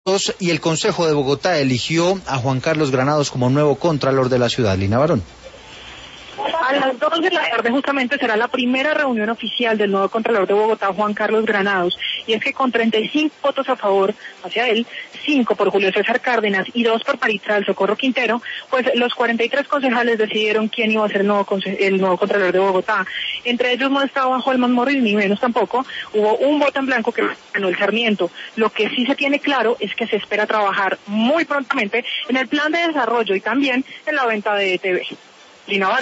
Y el Consejo de Bogotá eligió a Juan Carlos Granados como nuevo contralor de la ciudad. Lina Barón. A las 2 de la tarde justamente será la primera reunión oficial del nuevo Contralor de Bogotá, Juan Carlos Granados, y es que con 35 votos a favor hacia él, 5 por Julio César Cárdenas y 2 por Maritza del Socorro Quintero, pues los 43 concejales decidieron quién iba a ser el nuevo Contralor de Bogotá. Entre ellos no estaba Holman Morris, ni menos tampoco, hubo un voto en blanco que ganó el Sarmiento. Lo que sí se tiene claro es que se espera trabajar muy prontamente en el plan de desarrollo y también en la venta de ETV. Lina Barón.